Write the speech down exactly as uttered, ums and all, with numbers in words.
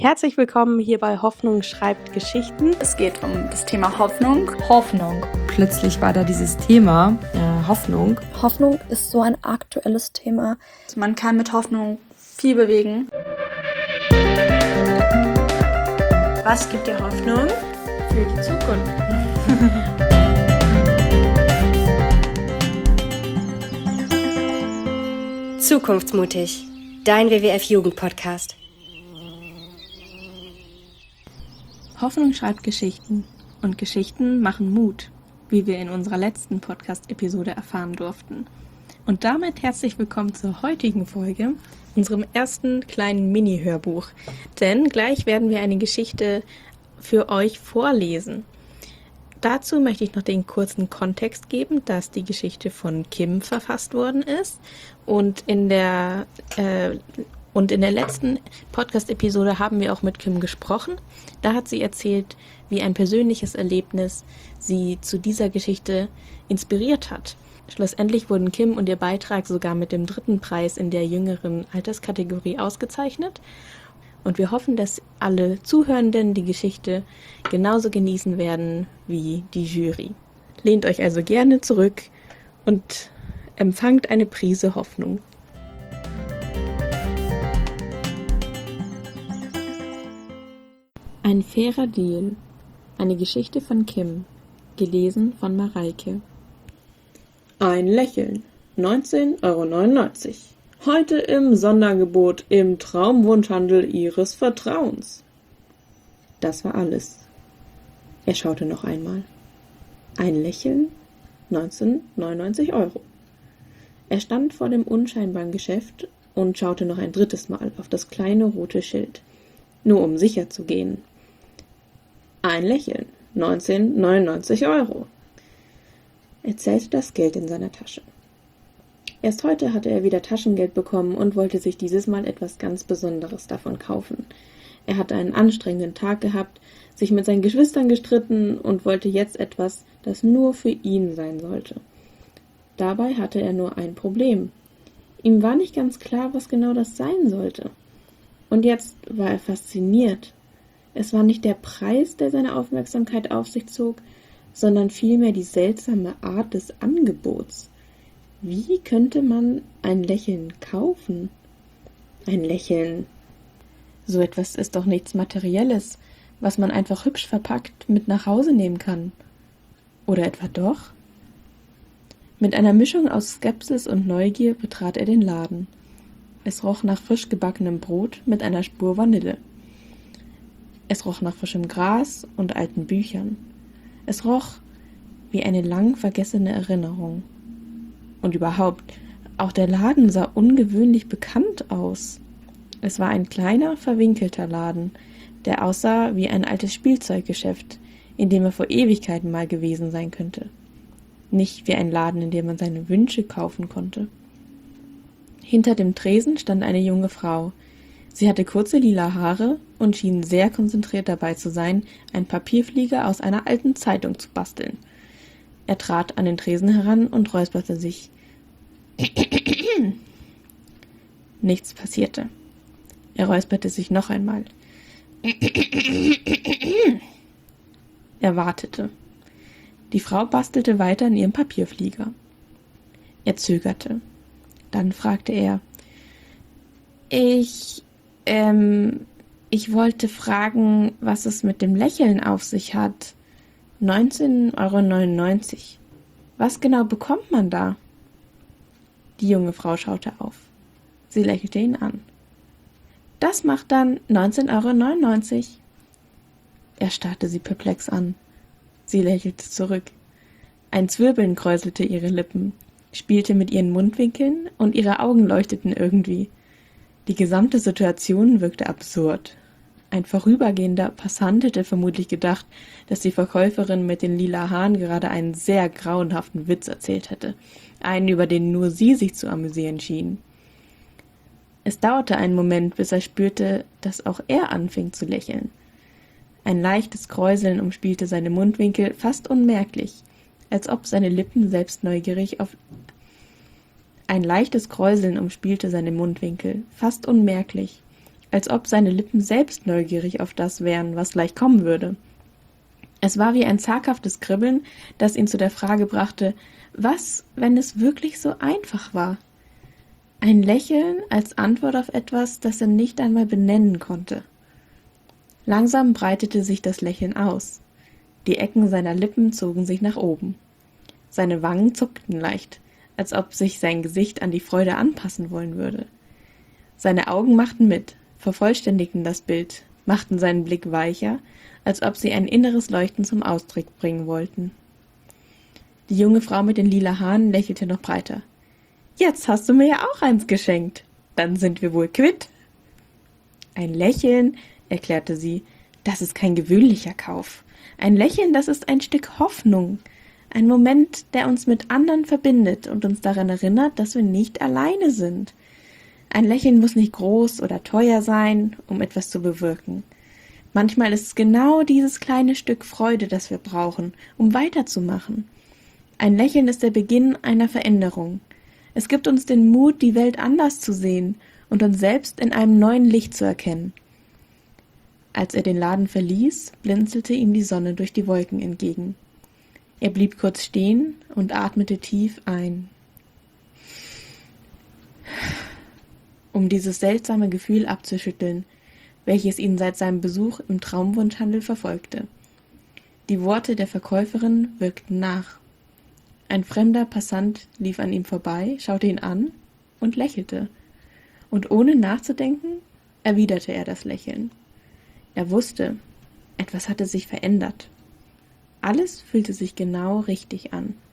Herzlich willkommen hier bei Hoffnung schreibt Geschichten. Es geht um das Thema Hoffnung. Hoffnung. Plötzlich war da dieses Thema äh, Hoffnung. Hoffnung ist so ein aktuelles Thema. Man kann mit Hoffnung viel bewegen. Was gibt dir Hoffnung für die Zukunft? Zukunftsmutig, dein W W F-Jugend-Podcast. Hoffnung schreibt Geschichten und Geschichten machen Mut, wie wir in unserer letzten Podcast-Episode erfahren durften. Und damit herzlich willkommen zur heutigen Folge, unserem ersten kleinen Mini-Hörbuch. Denn gleich werden wir eine Geschichte für euch vorlesen. Dazu möchte ich noch den kurzen Kontext geben, dass die Geschichte von Kim verfasst worden ist und in der äh, und in der letzten Podcast-Episode haben wir auch mit Kim gesprochen. Da hat sie erzählt, wie ein persönliches Erlebnis sie zu dieser Geschichte inspiriert hat. Schlussendlich wurden Kim und ihr Beitrag sogar mit dem dritten Preis in der jüngeren Alterskategorie ausgezeichnet. Und wir hoffen, dass alle Zuhörenden die Geschichte genauso genießen werden wie die Jury. Lehnt euch also gerne zurück und empfangt eine Prise Hoffnung. Ein fairer Deal. Eine Geschichte von Kim. Gelesen von Mareike. Ein Lächeln. neunzehn Euro neunundneunzig. Heute im Sonderangebot im Traumwunschhandel Ihres Vertrauens. Das war alles. Er schaute noch einmal. Ein Lächeln. neunzehn neunundneunzig Euro. Er stand vor dem unscheinbaren Geschäft und schaute noch ein drittes Mal auf das kleine rote Schild. Nur um sicher zu gehen. Ein Lächeln. neunzehn neunundneunzig Euro. Er zählte das Geld in seiner Tasche. Erst heute hatte er wieder Taschengeld bekommen und wollte sich dieses Mal etwas ganz Besonderes davon kaufen. Er hatte einen anstrengenden Tag gehabt, sich mit seinen Geschwistern gestritten und wollte jetzt etwas, das nur für ihn sein sollte. Dabei hatte er nur ein Problem. Ihm war nicht ganz klar, was genau das sein sollte. Und jetzt war er fasziniert. Es war nicht der Preis, der seine Aufmerksamkeit auf sich zog, sondern vielmehr die seltsame Art des Angebots. Wie könnte man ein Lächeln kaufen? Ein Lächeln. So etwas ist doch nichts Materielles, was man einfach hübsch verpackt mit nach Hause nehmen kann. Oder etwa doch? Mit einer Mischung aus Skepsis und Neugier betrat er den Laden. Es roch nach frisch gebackenem Brot mit einer Spur Vanille. Es roch nach frischem Gras und alten Büchern. Es roch wie eine lang vergessene Erinnerung. Und überhaupt, auch der Laden sah ungewöhnlich bekannt aus. Es war ein kleiner, verwinkelter Laden, der aussah wie ein altes Spielzeuggeschäft, in dem er vor Ewigkeiten mal gewesen sein könnte. Nicht wie ein Laden, in dem man seine Wünsche kaufen konnte. Hinter dem Tresen stand eine junge Frau. Sie hatte kurze lila Haare und schien sehr konzentriert dabei zu sein, einen Papierflieger aus einer alten Zeitung zu basteln. Er trat an den Tresen heran und räusperte sich. Nichts passierte. Er räusperte sich noch einmal. Er wartete. Die Frau bastelte weiter an ihrem Papierflieger. Er zögerte. Dann fragte er, Ich, ähm, ich wollte fragen, was es mit dem Lächeln auf sich hat. neunzehn Euro neunundneunzig. Was genau bekommt man da? Die junge Frau schaute auf. Sie lächelte ihn an. Das macht dann neunzehn Euro neunundneunzig. Er starrte sie perplex an. Sie lächelte zurück. Ein Zwirbeln kräuselte ihre Lippen, spielte mit ihren Mundwinkeln und ihre Augen leuchteten irgendwie. Die gesamte Situation wirkte absurd. Ein vorübergehender Passant hätte vermutlich gedacht, dass die Verkäuferin mit den lila Haaren gerade einen sehr grauenhaften Witz erzählt hätte, einen, über den nur sie sich zu amüsieren schien. Es dauerte einen Moment, bis er spürte, dass auch er anfing zu lächeln. Ein leichtes Kräuseln umspielte seine Mundwinkel fast unmerklich, als ob seine Lippen selbst neugierig auf Ein leichtes Kräuseln umspielte seine Mundwinkel, fast unmerklich, als ob seine Lippen selbst neugierig auf das wären, was gleich kommen würde. Es war wie ein zaghaftes Kribbeln, das ihn zu der Frage brachte, was, wenn es wirklich so einfach war? Ein Lächeln als Antwort auf etwas, das er nicht einmal benennen konnte. Langsam breitete sich das Lächeln aus. Die Ecken seiner Lippen zogen sich nach oben. Seine Wangen zuckten leicht, als ob sich sein Gesicht an die Freude anpassen wollen würde. Seine Augen machten mit, vervollständigten das Bild, machten seinen Blick weicher, als ob sie ein inneres Leuchten zum Ausdruck bringen wollten. Die junge Frau mit den lila Haaren lächelte noch breiter. »Jetzt hast du mir ja auch eins geschenkt. Dann sind wir wohl quitt.« »Ein Lächeln«, erklärte sie, »das ist kein gewöhnlicher Kauf. Ein Lächeln, das ist ein Stück Hoffnung. Ein Moment, der uns mit anderen verbindet und uns daran erinnert, dass wir nicht alleine sind. Ein Lächeln muss nicht groß oder teuer sein, um etwas zu bewirken. Manchmal ist es genau dieses kleine Stück Freude, das wir brauchen, um weiterzumachen. Ein Lächeln ist der Beginn einer Veränderung. Es gibt uns den Mut, die Welt anders zu sehen und uns selbst in einem neuen Licht zu erkennen.« Als er den Laden verließ, blinzelte ihm die Sonne durch die Wolken entgegen. Er blieb kurz stehen und atmete tief ein. Um dieses seltsame Gefühl abzuschütteln, welches ihn seit seinem Besuch im Traumwunschhandel verfolgte. Die Worte der Verkäuferin wirkten nach. Ein fremder Passant lief an ihm vorbei, schaute ihn an und lächelte. Und ohne nachzudenken, erwiderte er das Lächeln. Er wusste, etwas hatte sich verändert. Alles fühlte sich genau richtig an.